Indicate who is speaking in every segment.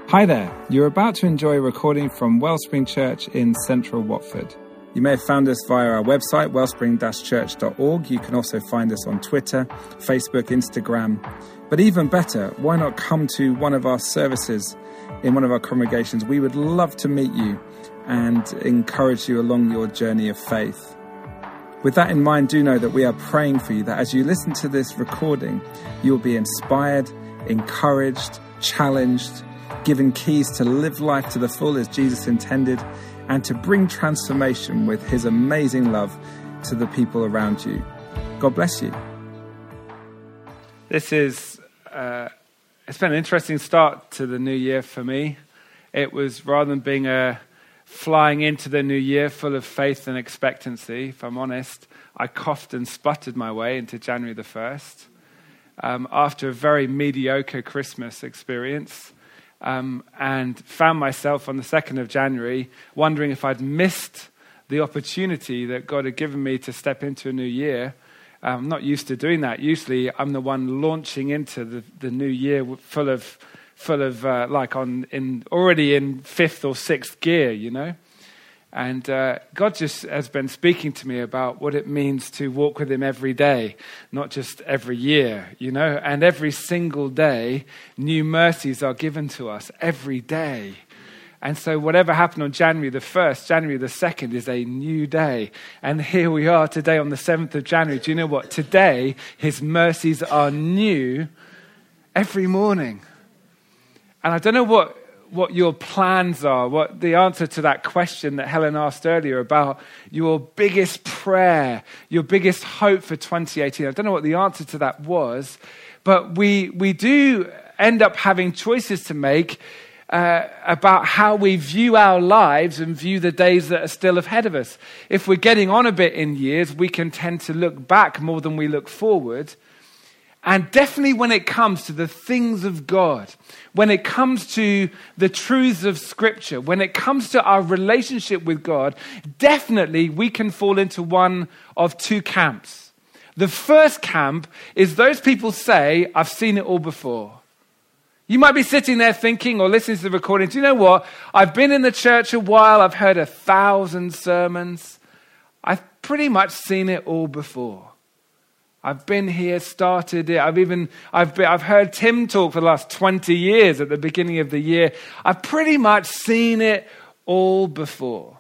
Speaker 1: Hi there, you're about to enjoy a recording from Wellspring Church in central Watford. You may have found us via our website, wellspring-church.org. You can also find us on Twitter, Facebook, Instagram. But even better, why not come to one of our services in one of our congregations? We would love to meet you and encourage you along your journey of faith. With that in mind, do know that we are praying for you, that as you listen to this recording, you will be inspired, encouraged, challenged, given keys to live life to the full as Jesus intended, and to bring transformation with his amazing love to the people around you. God bless you.
Speaker 2: This is, it's been an interesting start to the new year for me. It was, rather than being flying into the new year full of faith and expectancy, if I'm honest, I coughed and sputtered my way into January the 1st after a very mediocre Christmas experience. And found myself on the 2nd of January wondering if I'd missed the opportunity that God had given me to step into a new year. I'm not used to doing that. Usually I'm the one launching into the new year full of already in 5th or 6th gear, you know. And God just has been speaking to me about what it means to walk with him every day, not just every year, you know. And every single day, new mercies are given to us every day. And so whatever happened on January the 1st, January the 2nd is a new day. And here we are today on the 7th of January. Do you know what? Today, his mercies are new every morning. And I don't know what your plans are, what the answer to that question that Helen asked earlier about your biggest prayer, your biggest hope for 2018. I don't know what the answer to that was, but we do end up having choices to make about how we view our lives and view the days that are still ahead of us. If we're getting on a bit in years, we can tend to look back more than we look forward. And definitely when it comes to the things of God, when it comes to the truths of Scripture, when it comes to our relationship with God, definitely we can fall into one of two camps. The first camp is those people say, I've seen it all before. You might be sitting there thinking or listening to the recording, do you know what? I've been in the church a while, I've heard 1,000 sermons. I've pretty much seen it all before. I've been here, started it. I've heard Tim talk for the last 20 years at the beginning of the year. I've pretty much seen it all before.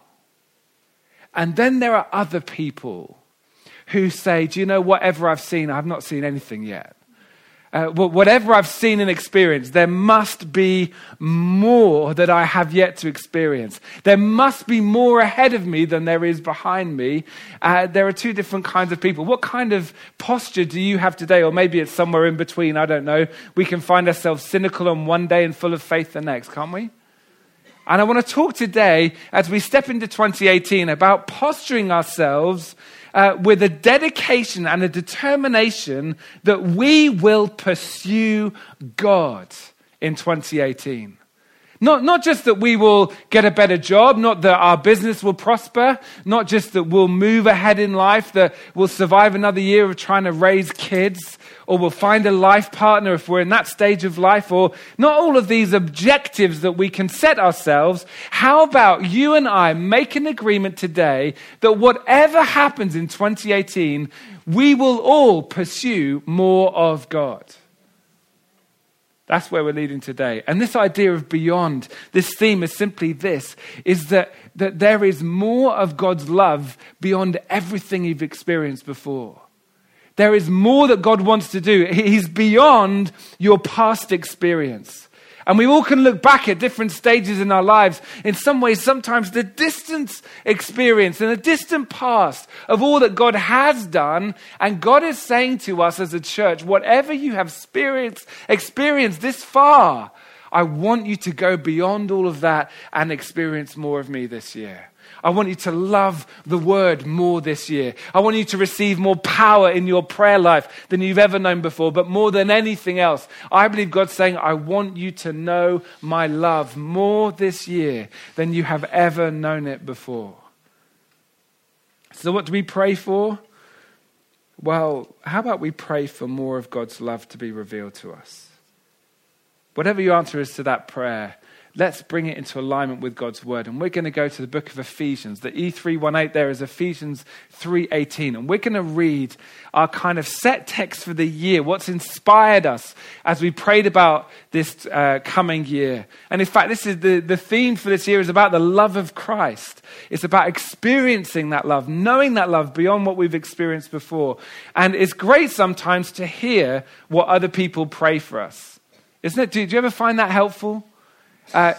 Speaker 2: And then there are other people who say, do you know, whatever I've seen, I've not seen anything yet. Whatever I've seen and experienced, there must be more that I have yet to experience. There must be more ahead of me than there is behind me. There are two different kinds of people. What kind of posture do you have today? Or maybe it's somewhere in between, I don't know. We can find ourselves cynical on one day and full of faith the next, can't we? And I want to talk today, as we step into 2018, about posturing ourselves with a dedication and a determination that we will pursue God in 2018. Not just that we will get a better job, not that our business will prosper, not just that we'll move ahead in life, that we'll survive another year of trying to raise kids, or we'll find a life partner if we're in that stage of life, or not all of these objectives that we can set ourselves. How about you and I make an agreement today that whatever happens in 2018, we will all pursue more of God? That's where we're leading today. And this idea of beyond, this theme is simply this, is that there is more of God's love beyond everything you've experienced before. There is more that God wants to do. He's beyond your past experience. And we all can look back at different stages in our lives. In some ways, sometimes the distant experience and the distant past of all that God has done. And God is saying to us as a church, whatever you have experienced this far, I want you to go beyond all of that and experience more of me this year. I want you to love the word more this year. I want you to receive more power in your prayer life than you've ever known before. But more than anything else, I believe God's saying, I want you to know my love more this year than you have ever known it before. So what do we pray for? Well, how about we pray for more of God's love to be revealed to us? Whatever your answer is to that prayer, let's bring it into alignment with God's word. And we're going to go to the book of Ephesians. The E318 there is Ephesians 3:18. And we're going to read our kind of set text for the year, what's inspired us as we prayed about this coming year. And in fact, this is the theme for this year is about the love of Christ. It's about experiencing that love, knowing that love beyond what we've experienced before. And it's great sometimes to hear what other people pray for us. Isn't it? Do you ever find that helpful? I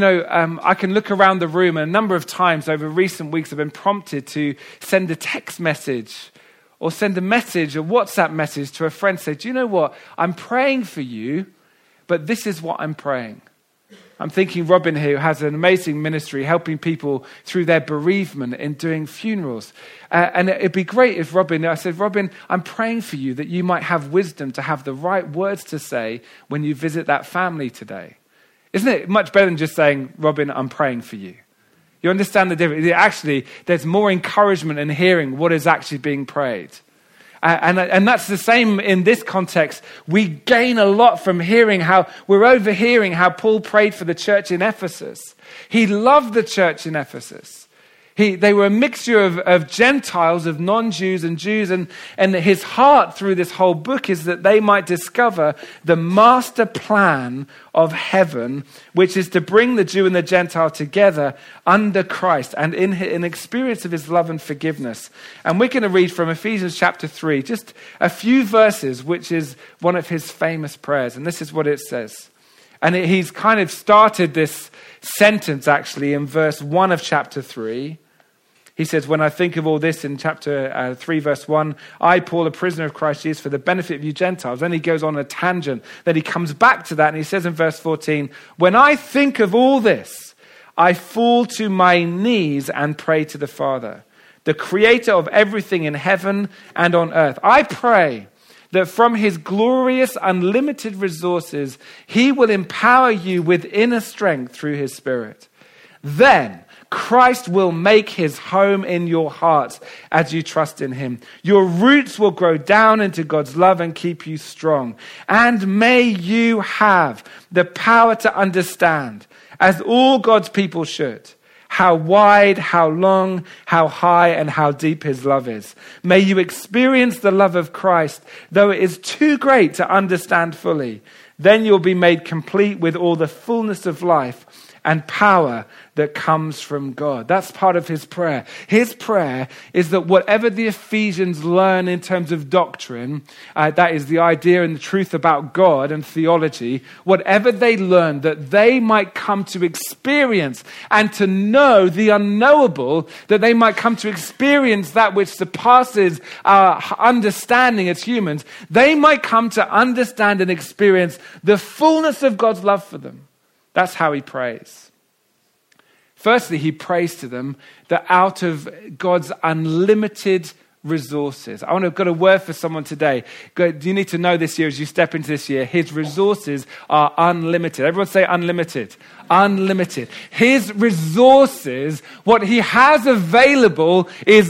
Speaker 2: can look around the room, and a number of times over recent weeks I've been prompted to send a text message or send a message, a WhatsApp message to a friend, say, do you know what? I'm praying for you, but this is what I'm praying. I'm thinking Robin here, who has an amazing ministry helping people through their bereavement in doing funerals. And it'd be great if I said, Robin, I'm praying for you that you might have wisdom to have the right words to say when you visit that family today. Isn't it much better than just saying, Robin, I'm praying for you? You understand the difference? Actually, there's more encouragement in hearing what is actually being prayed. And that's the same in this context. We gain a lot from we're overhearing how Paul prayed for the church in Ephesus. He loved the church in Ephesus. They were a mixture of Gentiles, of non-Jews and Jews, and his heart through this whole book is that they might discover the master plan of heaven, which is to bring the Jew and the Gentile together under Christ and in an experience of his love and forgiveness. And we're going to read from Ephesians chapter 3, just a few verses, which is one of his famous prayers. And this is what it says. And he's kind of started this sentence actually in verse 1 of chapter 3. He says, when I think of all this in chapter 3, verse 1, I, Paul, a prisoner of Christ Jesus, for the benefit of you Gentiles. Then he goes on a tangent. Then he comes back to that and he says in verse 14, when I think of all this, I fall to my knees and pray to the Father, the creator of everything in heaven and on earth. I pray that from his glorious, unlimited resources, he will empower you with inner strength through his Spirit. Then Christ will make his home in your hearts as you trust in him. Your roots will grow down into God's love and keep you strong. And may you have the power to understand, as all God's people should, how wide, how long, how high, and how deep his love is. May you experience the love of Christ, though it is too great to understand fully. Then you'll be made complete with all the fullness of life and power that comes from God. That's part of his prayer. His prayer is that whatever the Ephesians learn in terms of doctrine, that is the idea and the truth about God and theology, whatever they learn, that they might come to experience and to know the unknowable, that they might come to experience that which surpasses our understanding as humans. They might come to understand and experience the fullness of God's love for them. That's how he prays. Firstly, he prays to them that out of God's unlimited resources. I've got a word for someone today. You need to know this year as you step into this year, his resources are unlimited. Everyone say unlimited. Unlimited. His resources, what he has available is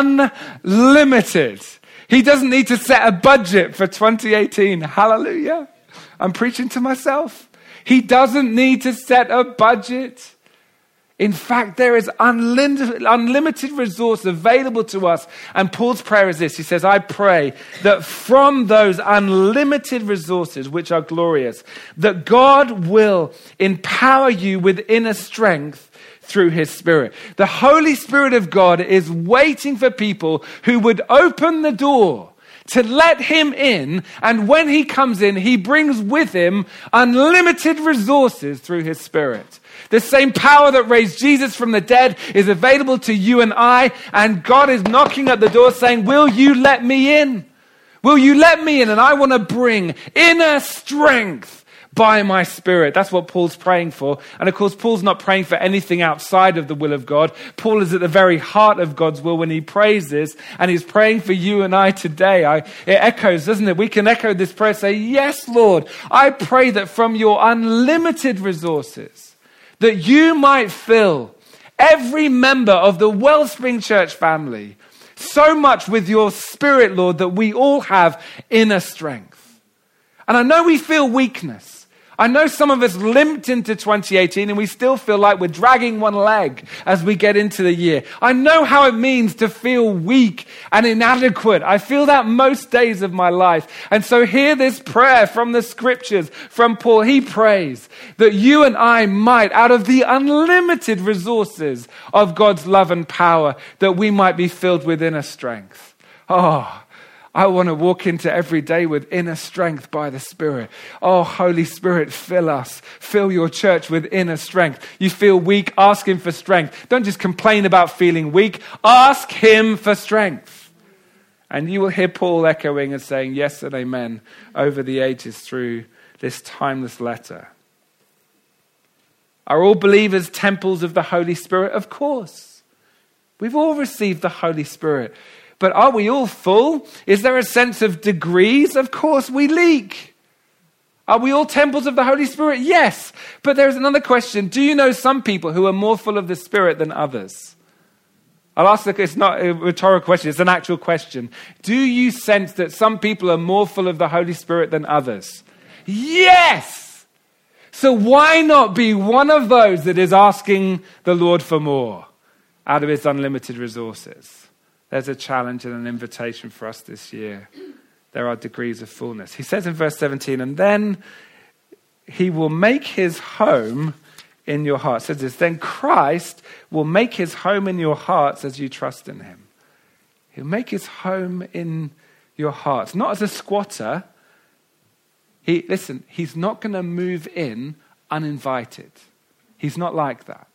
Speaker 2: unlimited. He doesn't need to set a budget for 2018. Hallelujah. I'm preaching to myself. He doesn't need to set a budget. In fact, there is unlimited resource available to us. And Paul's prayer is this. He says, I pray that from those unlimited resources, which are glorious, that God will empower you with inner strength through his Spirit. The Holy Spirit of God is waiting for people who would open the door to let him in, and when he comes in, he brings with him unlimited resources through his Spirit. The same power that raised Jesus from the dead is available to you and I, and God is knocking at the door saying, will you let me in? Will you let me in? And I want to bring inner strength by my Spirit. That's what Paul's praying for. And of course, Paul's not praying for anything outside of the will of God. Paul is at the very heart of God's will when he prays this, and he's praying for you and I today. It echoes, doesn't it? We can echo this prayer, say, yes, Lord, I pray that from your unlimited resources, that you might fill every member of the Wellspring Church family so much with your Spirit, Lord, that we all have inner strength. And I know we feel weakness. I know some of us limped into 2018 and we still feel like we're dragging one leg as we get into the year. I know how it means to feel weak and inadequate. I feel that most days of my life. And so hear this prayer from the scriptures, from Paul. He prays that you and I might, out of the unlimited resources of God's love and power, that we might be filled with inner strength. Oh, I want to walk into every day with inner strength by the Spirit. Oh, Holy Spirit, fill us. Fill your church with inner strength. You feel weak, ask Him for strength. Don't just complain about feeling weak. Ask Him for strength. And you will hear Paul echoing and saying yes and amen over the ages through this timeless letter. Are all believers temples of the Holy Spirit? Of course. We've all received the Holy Spirit. But are we all full? Is there a sense of degrees? Of course we leak. Are we all temples of the Holy Spirit? Yes. But there's another question. Do you know some people who are more full of the Spirit than others? I'll ask it's not a rhetorical question, it's an actual question. Do you sense that some people are more full of the Holy Spirit than others? Yes! So why not be one of those that is asking the Lord for more out of His unlimited resources? There's a challenge and an invitation for us this year. There are degrees of fullness. He says in verse 17, and then He will make His home in your hearts. It says this, then Christ will make His home in your hearts as you trust in Him. He'll make His home in your hearts. Not as a squatter. He's not going to move in uninvited. He's not like that.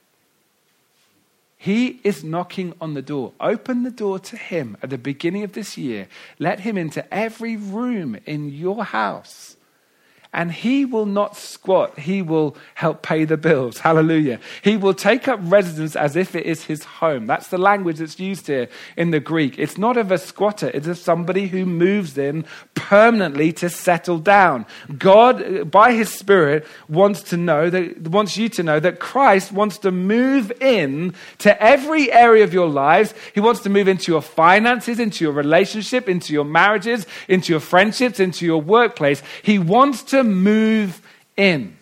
Speaker 2: He is knocking on the door. Open the door to Him at the beginning of this year. Let Him into every room in your house. And He will not squat. He will help pay the bills. Hallelujah. He will take up residence as if it is His home. That's the language that's used here in the Greek. It's not of a squatter. It's of somebody who moves in permanently to settle down. God, by His Spirit, wants you to know that Christ wants to move in to every area of your lives. He wants to move into your finances, into your relationship, into your marriages, into your friendships, into your workplace. He wants to move in.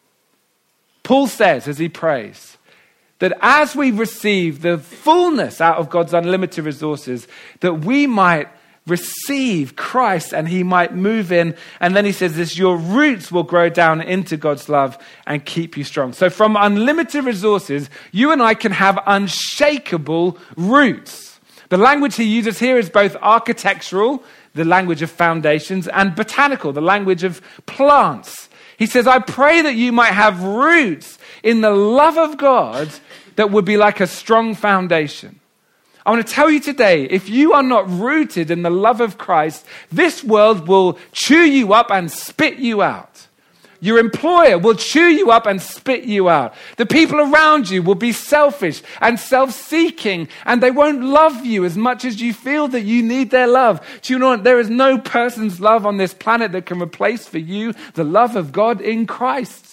Speaker 2: Paul says as he prays that as we receive the fullness out of God's unlimited resources, that we might receive Christ and He might move in. And then he says this, your roots will grow down into God's love and keep you strong. So from unlimited resources, you and I can have unshakable roots. The language he uses here is both architectural, the language of foundations, and botanical, the language of plants. He says, I pray that you might have roots in the love of God that would be like a strong foundation. I want to tell you today, if you are not rooted in the love of Christ, this world will chew you up and spit you out. Your employer will chew you up and spit you out. The people around you will be selfish and self-seeking, and they won't love you as much as you feel that you need their love. Do you know what? There is no person's love on this planet that can replace for you the love of God in Christ.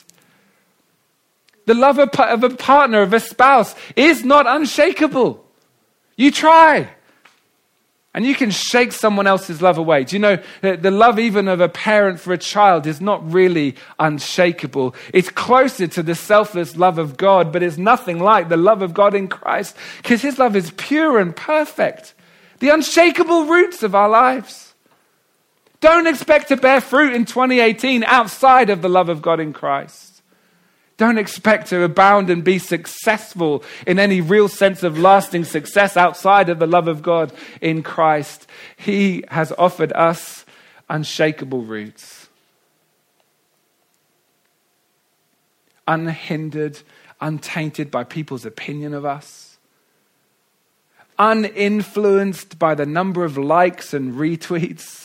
Speaker 2: The love of a partner, of a spouse, is not unshakable. You try. And you can shake someone else's love away. Do you know that the love even of a parent for a child is not really unshakable? It's closer to the selfless love of God, but it's nothing like the love of God in Christ, because His love is pure and perfect. The unshakable roots of our lives. Don't expect to bear fruit in 2018 outside of the love of God in Christ. Don't expect to abound and be successful in any real sense of lasting success outside of the love of God in Christ. He has offered us unshakable roots. Unhindered, untainted by people's opinion of us. Uninfluenced by the number of likes and retweets.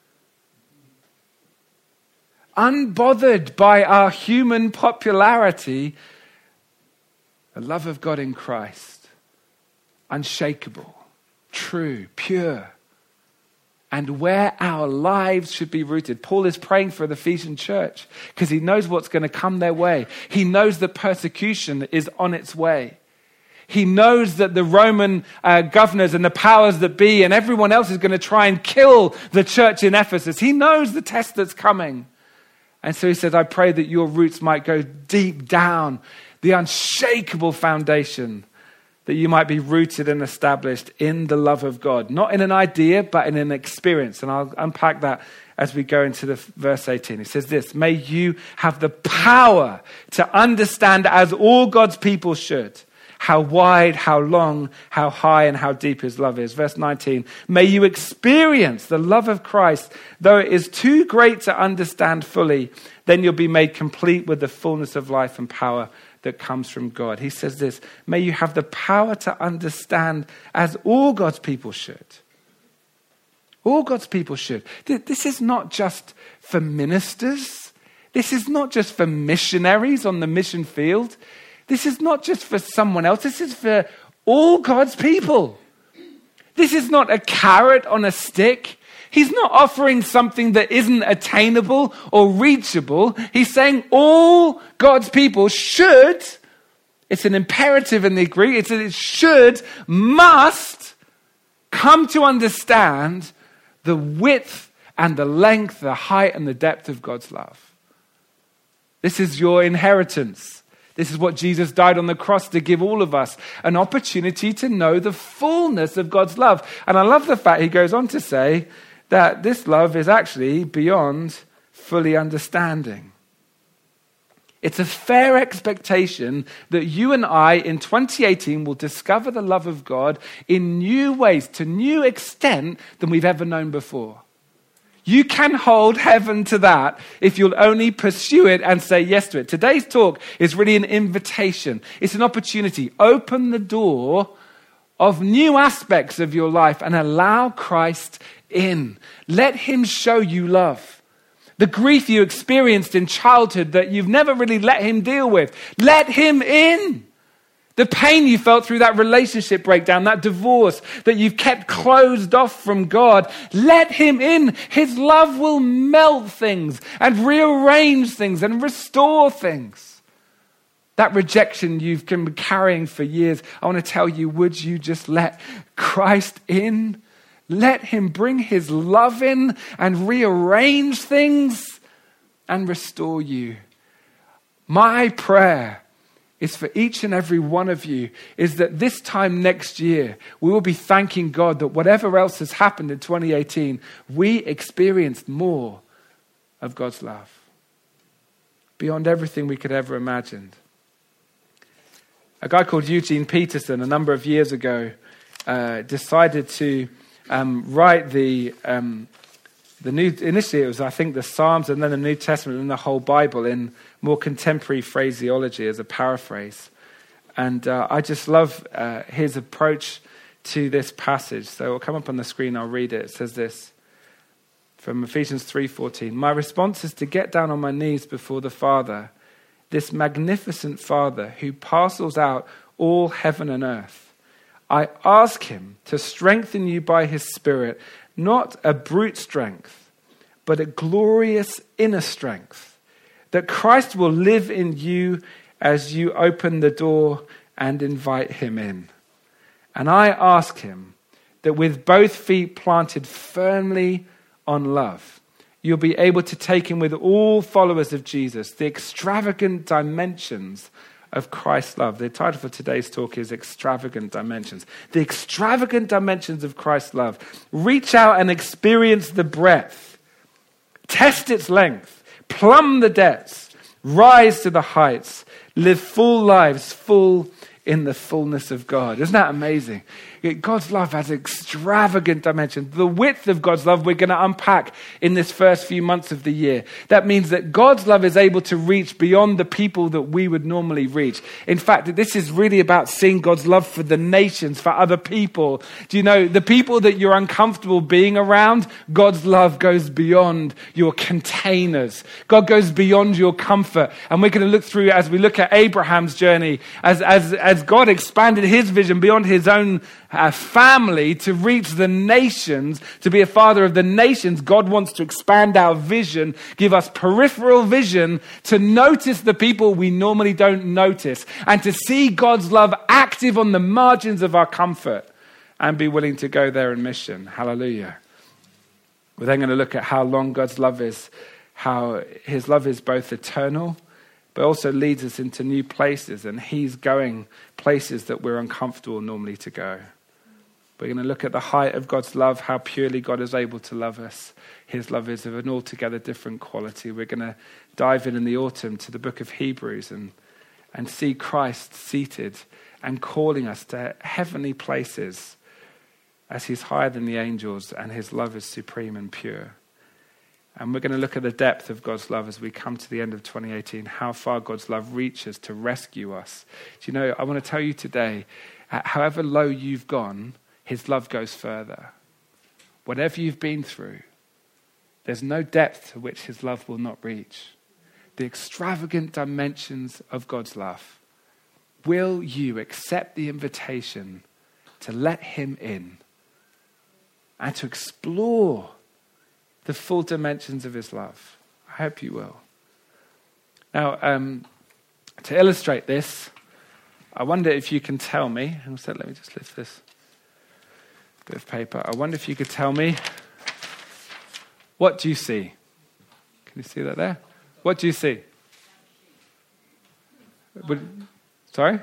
Speaker 2: Unbothered by our human popularity, the love of God in Christ, unshakable, true, pure, and where our lives should be rooted. Paul is praying for the Ephesian church because he knows what's going to come their way. He knows that persecution is on its way. He knows that the Roman governors and the powers that be and everyone else is going to try and kill the church in Ephesus. He knows the test that's coming. And so he says, I pray that your roots might go deep down, the unshakable foundation, that you might be rooted and established in the love of God. Not in an idea, but in an experience. And I'll unpack that as we go into the verse 18. He says this, may you have the power to understand, as all God's people should, how wide, how long, how high, and how deep his love is. Verse 19, may you experience the love of Christ, though it is too great to understand fully, then you'll be made complete with the fullness of life and power that comes from God. He says this, may you have the power to understand as all God's people should. All God's people should. This is not just for ministers. This is not just for missionaries on the mission field. This is not just for someone else. This is for all God's people. This is not a carrot on a stick. He's not offering something that isn't attainable or reachable. He's saying all God's people should, it's an imperative in the Greek, it should, must come to understand the width and the length, the height and the depth of God's love. This is your inheritance. This is what Jesus died on the cross to give all of us, an opportunity to know the fullness of God's love. And I love the fact he goes on to say that this love is actually beyond fully understanding. It's a fair expectation that you and I in 2018 will discover the love of God in new ways, to new extent than we've ever known before. You can hold heaven to that if you'll only pursue it and say yes to it. Today's talk is really an invitation. It's an opportunity. Open the door of new aspects of your life and allow Christ in. Let him show you love. The grief you experienced in childhood that you've never really let him deal with, let him in. The pain you felt through that relationship breakdown, that divorce that you've kept closed off from God, let him in. His love will melt things and rearrange things and restore things. That rejection you've been carrying for years, I want to tell you, would you just let Christ in? Let him bring his love in and rearrange things and restore you. My prayer is for each and every one of you is that this time next year, we will be thanking God that whatever else has happened in 2018, we experienced more of God's love beyond everything we could ever imagine. A guy called Eugene Peterson a number of years ago decided to write the new, initially it was, I think, the Psalms and then the New Testament and the whole Bible in more contemporary phraseology as a paraphrase. And I just love his approach to this passage. So it'll come up on the screen, I'll read it. It says this, from Ephesians 3:14. My response is to get down on my knees before the Father, this magnificent Father who parcels out all heaven and earth. I ask him to strengthen you by his Spirit, not a brute strength, but a glorious inner strength, that Christ will live in you as you open the door and invite him in. And I ask him that with both feet planted firmly on love, you'll be able to take in with all followers of Jesus the extravagant dimensions of Christ's love. The title for today's talk is Extravagant Dimensions. The extravagant dimensions of Christ's love. Reach out and experience the breadth. Test its length. Plumb the depths. Rise to the heights. Live full lives, full in the fullness of God. Isn't that amazing? God's love has extravagant dimensions. The width of God's love we're going to unpack in this first few months of the year. That means that God's love is able to reach beyond the people that we would normally reach. In fact, this is really about seeing God's love for the nations, for other people. Do you know, the people that you're uncomfortable being around, God's love goes beyond your containers. God goes beyond your comfort. And we're going to look through, as we look at Abraham's journey, as God expanded his vision beyond his own family to reach the nations, to be a father of the nations. God wants to expand our vision, give us peripheral vision to notice the people we normally don't notice, and to see God's love active on the margins of our comfort and be willing to go there in mission. Hallelujah. We're then going to look at how long God's love is, how his love is both eternal, but also leads us into new places, and he's going places that we're uncomfortable normally to go. We're going to look at the height of God's love, how purely God is able to love us. His love is of an altogether different quality. We're going to dive in the autumn to the book of Hebrews and see Christ seated and calling us to heavenly places as he's higher than the angels and his love is supreme and pure. And we're going to look at the depth of God's love as we come to the end of 2018, how far God's love reaches to rescue us. Do you know, I want to tell you today, however low you've gone, his love goes further. Whatever you've been through, there's no depth to which his love will not reach. The extravagant dimensions of God's love. Will you accept the invitation to let him in and to explore the full dimensions of his love? I hope you will. Now, to illustrate this, I wonder if you can tell me, let me just lift this bit of paper. I wonder if you could tell me, what do you see? Can you see that there? What do you see? Sorry?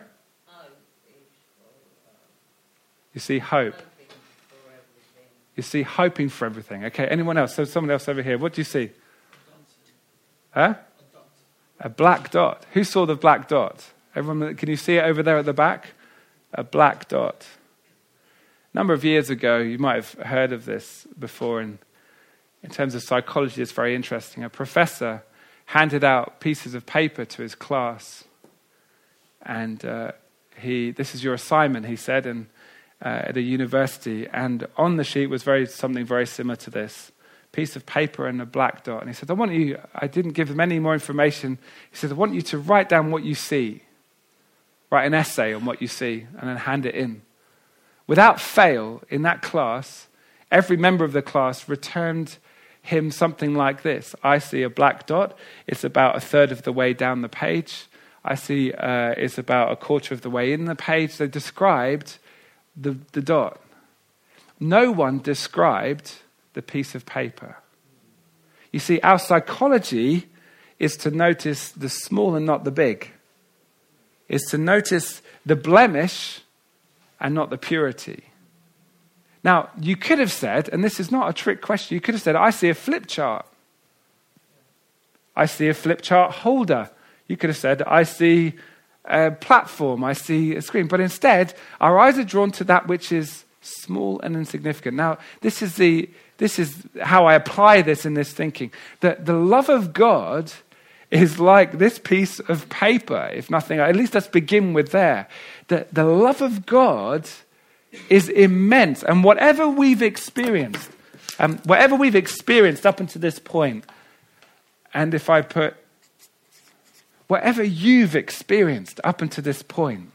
Speaker 2: You see hope. You see hoping for everything. Okay, anyone else? So someone else over here. What do you see? Huh? A black dot. Who saw the black dot? Everyone, can you see it over there at the back? A black dot. A number of years ago, you might have heard of this before, in terms of psychology, it's very interesting. A professor handed out pieces of paper to his class, and this is your assignment, he said, and at a university, and on the sheet was something very similar to this, piece of paper and a black dot. And he said, I didn't give them any more information. He said, I want you to write down what you see. Write an essay on what you see, and then hand it in. Without fail, in that class, every member of the class returned him something like this. I see a black dot. It's about a third of the way down the page. I see it's about a quarter of the way in the page. They described the dot. No one described the piece of paper. You see, our psychology is to notice the small and not the big. Is to notice the blemish and not the purity. Now, you could have said, and this is not a trick question, you could have said, I see a flip chart. I see a flip chart holder. You could have said, I see a platform, I see a screen. But instead, our eyes are drawn to that which is small and insignificant. Now, this is how I apply this in this thinking. That the love of God is like this piece of paper, if nothing. At least let's begin with there. The love of God is immense. And whatever we've experienced up until this point, and if I put whatever you've experienced up until this point,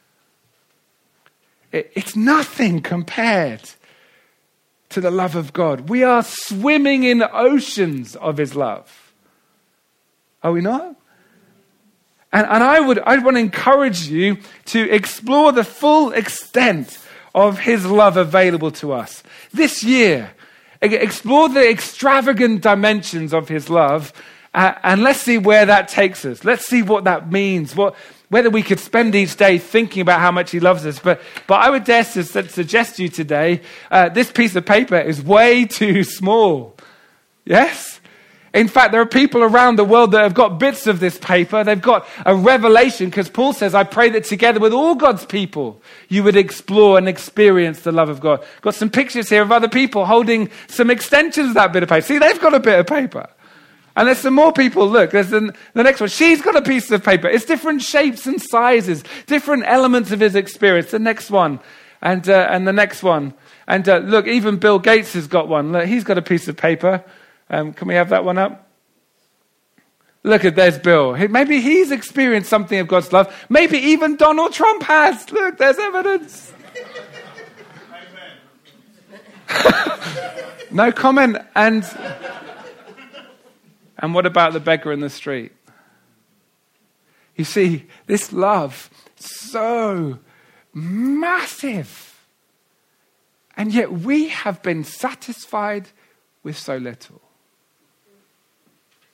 Speaker 2: it's nothing compared to the love of God. We are swimming in oceans of his love. Are we not? And I want to encourage you to explore the full extent of his love available to us. This year, explore the extravagant dimensions of his love, and let's see where that takes us. Let's see what that means, whether we could spend each day thinking about how much he loves us. But I would dare to suggest to you today, this piece of paper is way too small. Yes? In fact, there are people around the world that have got bits of this paper. They've got a revelation, because Paul says, I pray that together with all God's people, you would explore and experience the love of God. Got some pictures here of other people holding some extensions of that bit of paper. See, they've got a bit of paper. And there's some more people. Look, there's the next one. She's got a piece of paper. It's different shapes and sizes, different elements of his experience. The next one, and the next one. And look, even Bill Gates has got one. Look, he's got a piece of paper. Can we have that one up? Look, there's Bill. Maybe he's experienced something of God's love. Maybe even Donald Trump has. Look, there's evidence. No comment. And what about the beggar in the street? You see, this love, so massive. And yet we have been satisfied with so little.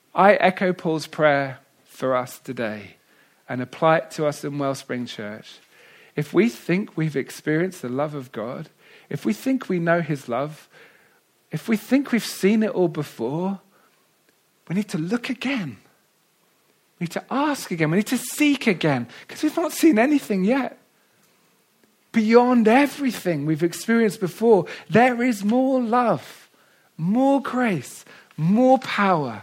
Speaker 2: I echo Paul's prayer for us today and apply it to us in Wellspring Church. If we think we've experienced the love of God, if we think we know his love, if we think we've seen it all before, we need to look again. We need to ask again. We need to seek again, because we've not seen anything yet. Beyond everything we've experienced before, there is more love, more grace, more power.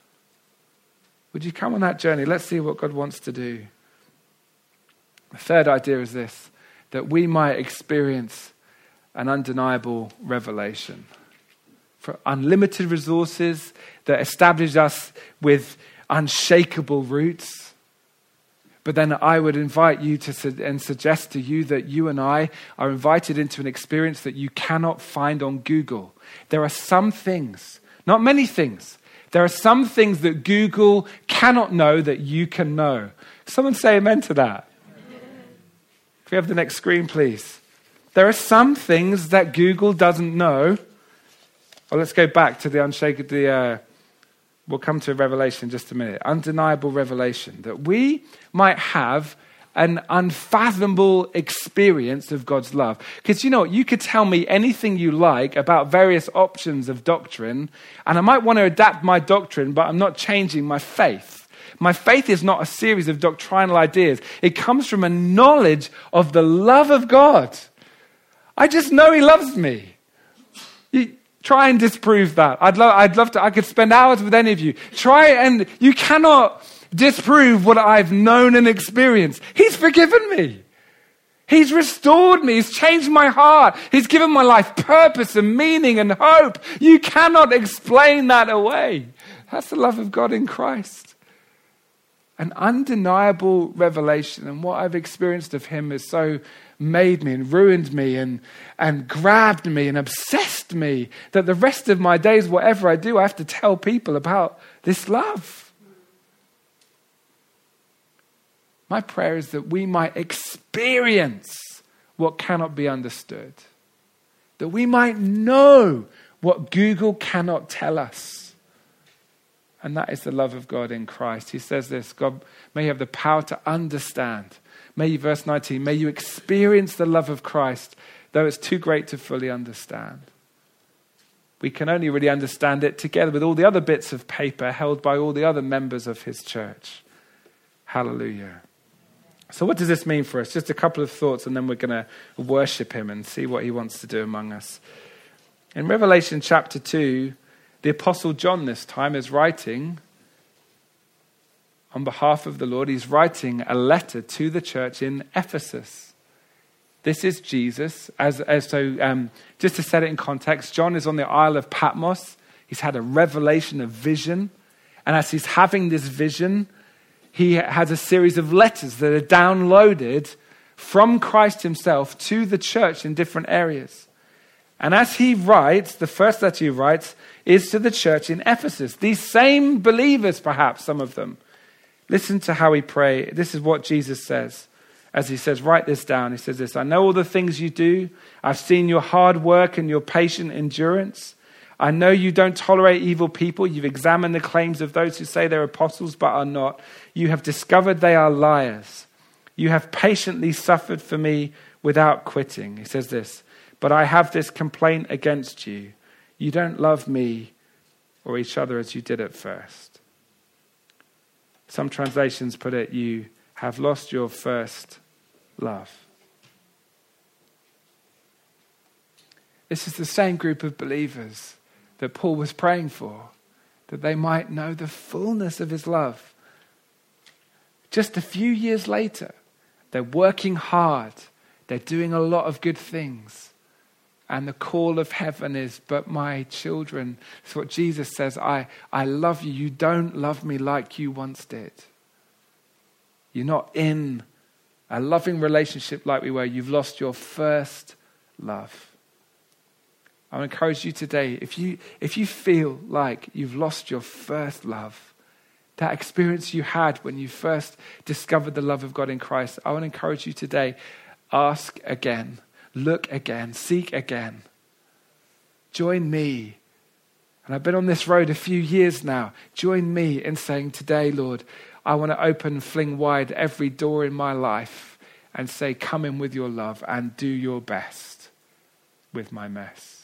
Speaker 2: Would you come on that journey? Let's see what God wants to do. The third idea is this, that we might experience an undeniable revelation. For unlimited resources that establish us with unshakable roots. But then I would invite you and suggest to you that you and I are invited into an experience that you cannot find on Google. There are some things, not many things, there are some things that Google cannot know that you can know. Someone say amen to that. Can we have the next screen, please? There are some things that Google doesn't know. Well, let's go back to the unshakable, we'll come to Revelation in just a minute. Undeniable revelation. That we might have an unfathomable experience of God's love. Because you know what? You could tell me anything you like about various options of doctrine, and I might want to adapt my doctrine, but I'm not changing my faith. My faith is not a series of doctrinal ideas. It comes from a knowledge of the love of God. I just know he loves me. Try and disprove that. I'd love to. I could spend hours with any of you. Try and you cannot disprove what I've known and experienced. He's forgiven me. He's restored me. He's changed my heart. He's given my life purpose and meaning and hope. You cannot explain that away. That's the love of God in Christ. An undeniable revelation. And what I've experienced of him has so made me and ruined me and grabbed me and obsessed me that the rest of my days, whatever I do, I have to tell people about this love. My prayer is that we might experience what cannot be understood. That we might know what Google cannot tell us. And that is the love of God in Christ. He says this, God, may you have the power to understand. May you, verse 19, may you experience the love of Christ, though it's too great to fully understand. We can only really understand it together with all the other bits of paper held by all the other members of his church. Hallelujah. So what does this mean for us? Just a couple of thoughts, and then we're going to worship him and see what he wants to do among us. In Revelation chapter 2, the Apostle John this time is writing on behalf of the Lord. He's writing a letter to the church in Ephesus. This is Jesus. Just to set it in context, John is on the Isle of Patmos. He's had a revelation, a vision. And as he's having this vision, he has a series of letters that are downloaded from Christ himself to the church in different areas. And as he writes, the first letter he writes is to the church in Ephesus. These same believers, perhaps, some of them. Listen to how he prays. This is what Jesus says. As he says, write this down. He says this, I know all the things you do. I've seen your hard work and your patient endurance. I know you don't tolerate evil people. You've examined the claims of those who say they're apostles but are not. You have discovered they are liars. You have patiently suffered for me without quitting. He says this, but I have this complaint against you. You don't love me or each other as you did at first. Some translations put it, you have lost your first love. This is the same group of believers that Paul was praying for, that they might know the fullness of his love. Just a few years later, they're working hard, they're doing a lot of good things. And the call of heaven is, but my children, it's what Jesus says, I love you. You don't love me like you once did. You're not in a loving relationship like we were. You've lost your first love. I want to encourage you today, if you feel like you've lost your first love, that experience you had when you first discovered the love of God in Christ, I want to encourage you today, ask again. Look again, seek again. Join me And I've been on this road a few years now. Join me in saying today, Lord, I want to open and fling wide every door in my life and say, come in with your love and do your best with my mess.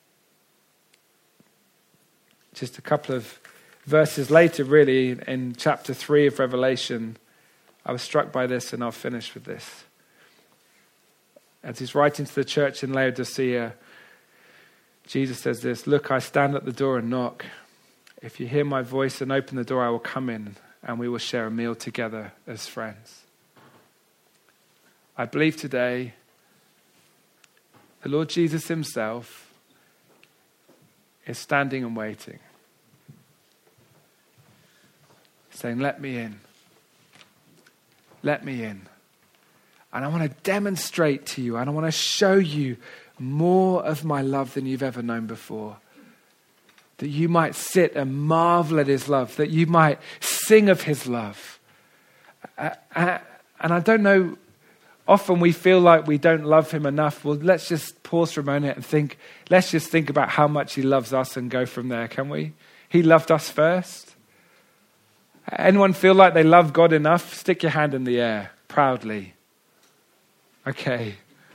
Speaker 2: Just a couple of verses later, really, in chapter 3 of Revelation, I was struck by this, and I'll finish with this. As he's writing to the church in Laodicea, Jesus says this, look, I stand at the door and knock. If you hear my voice and open the door, I will come in and we will share a meal together as friends. I believe today the Lord Jesus himself is standing and waiting, saying, let me in. Let me in. And I want to demonstrate to you, and I want to show you more of my love than you've ever known before. That you might sit and marvel at his love, that you might sing of his love. And I don't know, often we feel like we don't love him enough. Well, let's just pause for a moment and think, let's just think about how much he loves us and go from there, can we? He loved us first. Anyone feel like they love God enough? Stick your hand in the air, proudly. Okay.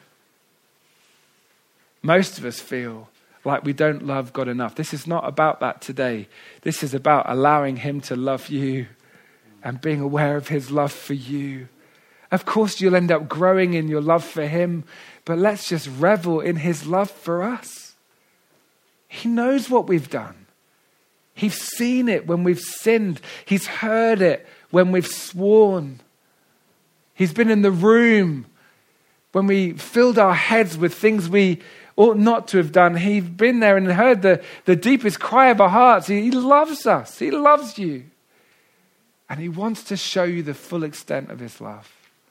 Speaker 2: Most of us feel like we don't love God enough. This is not about that today. This is about allowing him to love you and being aware of his love for you. Of course, you'll end up growing in your love for him, but let's just revel in his love for us. He knows what we've done. He's seen it when we've sinned. He's heard it when we've sworn. He's been in the room when we filled our heads with things we ought not to have done. He's been there and heard the deepest cry of our hearts. He loves us. He loves you. And he wants to show you the full extent of his love.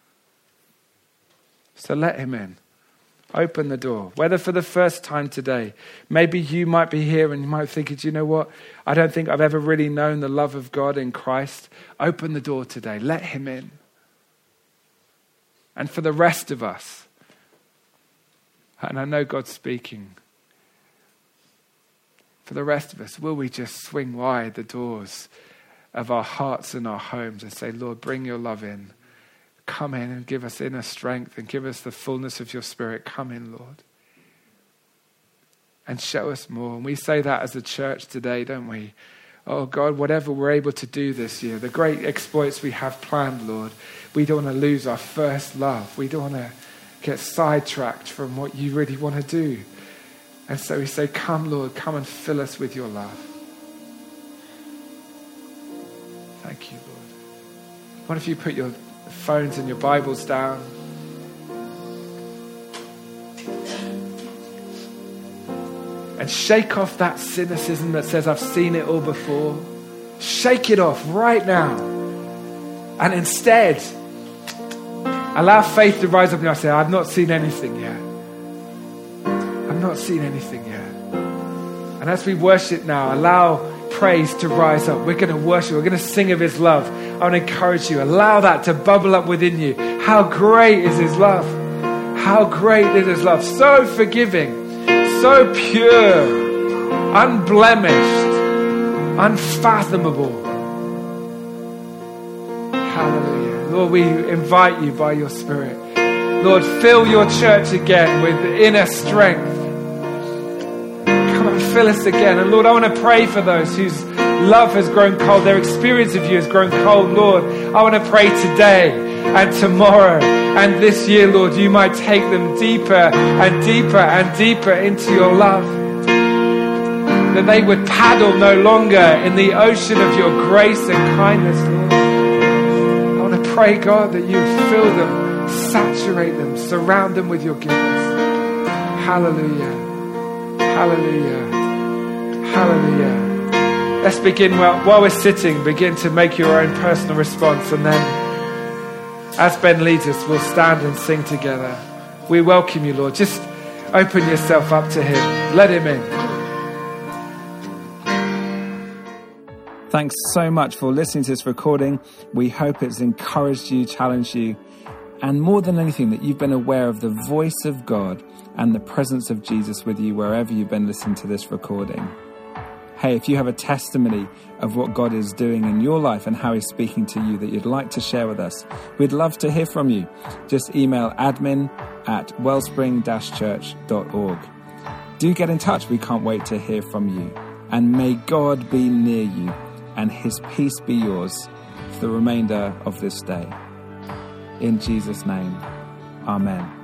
Speaker 2: So let him in. Open the door. Whether for the first time today, maybe you might be here and you might think, do you know what? I don't think I've ever really known the love of God in Christ. Open the door today. Let him in. And for the rest of us, and I know God's speaking, for the rest of us, will we just swing wide the doors of our hearts and our homes and say, Lord, bring your love in. Come in and give us inner strength and give us the fullness of your Spirit. Come in, Lord. And show us more. And we say that as a church today, don't we? Oh God, whatever we're able to do this year, the great exploits we have planned, Lord, we don't want to lose our first love. We don't want to get sidetracked from what you really want to do. And so we say, come, Lord, come and fill us with your love. Thank you, Lord. What if you put your phones and your Bibles down? And shake off that cynicism that says, I've seen it all before. Shake it off right now. And instead, allow faith to rise up in you. I say, I've not seen anything yet. I've not seen anything yet. And as we worship now, allow praise to rise up. We're going to worship. We're going to sing of his love. I want to encourage you. Allow that to bubble up within you. How great is his love? How great is his love? So forgiving. So pure, unblemished, unfathomable. Hallelujah. Lord, we invite you by your Spirit. Lord, fill your church again with inner strength. Come and fill us again. And Lord, I want to pray for those whose love has grown cold. Their experience of you has grown cold. Lord, I want to pray today and tomorrow and this year, Lord, you might take them deeper and deeper and deeper into your love. That they would paddle no longer in the ocean of your grace and kindness, Lord. I want to pray, God, that you would fill them, saturate them, surround them with your goodness. Hallelujah. Hallelujah. Hallelujah. Let's begin while we're sitting, begin to make your own personal response, and then as Ben leads us, we'll stand and sing together. We welcome you, Lord. Just open yourself up to him. Let him in.
Speaker 1: Thanks so much for listening to this recording. We hope it's encouraged you, challenged you, and more than anything, that you've been aware of the voice of God and the presence of Jesus with you wherever you've been listening to this recording. Hey, if you have a testimony of what God is doing in your life and how he's speaking to you that you'd like to share with us, we'd love to hear from you. Just email admin@wellspring-church.org. Do get in touch. We can't wait to hear from you. And may God be near you and his peace be yours for the remainder of this day. In Jesus' name, amen.